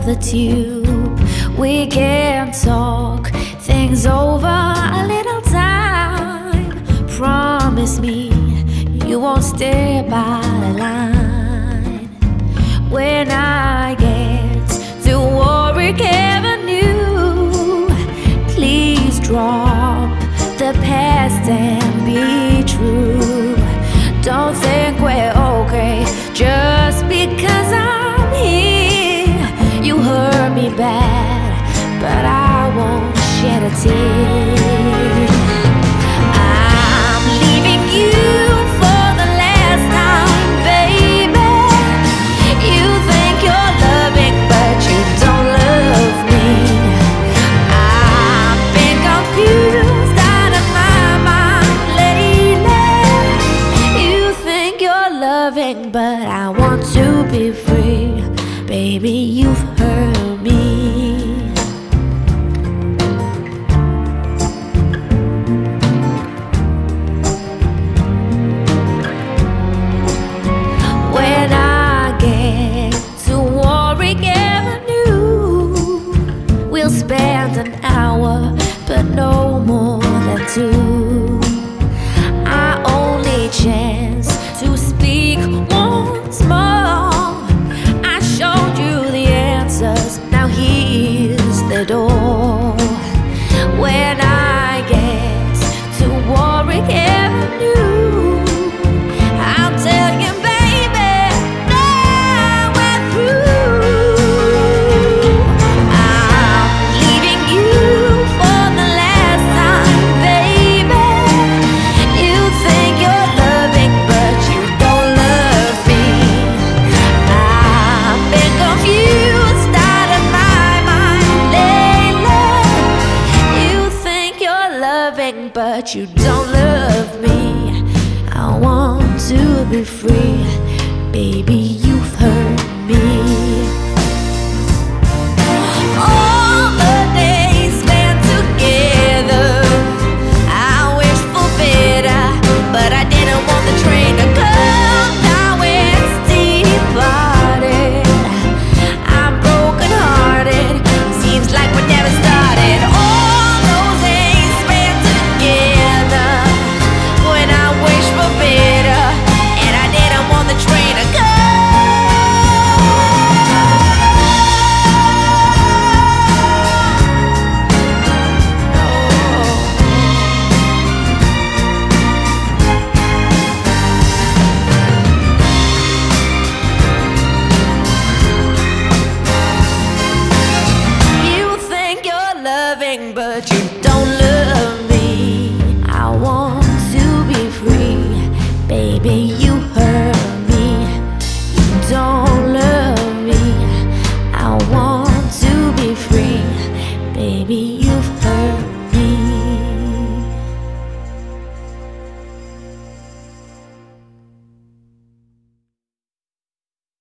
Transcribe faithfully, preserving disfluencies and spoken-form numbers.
the tube. We can talk things over a little time. Promise me you won't stay by the line. When I get to Warwick Avenue, please drop the past and be true. Don't think we're okay just because I'm here. You hurt me bad, but I won't shed a tear. I'm leaving you for the last time, baby. You think you're loving, but you don't love me. I've been confused out of my mind lately. You think you're loving, but I want to be free. Baby, you've hurt me. When I get to Warwick Avenue, we'll spend an hour, but no more than two. Our only chance to speak once more. I showed you the answers, now here's the door. When I get to Warwick Avenue, I'll tell you, baby, now we're through. I'm leaving you for the last time, baby. You think you're loving, but you don't love me. I've been confused out of my mind lately. You think you're loving, but you don't love me. I want to be free. Baby, you've hurt me. All the days spent together, I wish for better, but I didn't want the train to come. Now it's departed. I'm broken hearted. Seems like we never started. All those days spent together, when I wish for better, and I didn't want the train to go. You think you're loving, but you don't.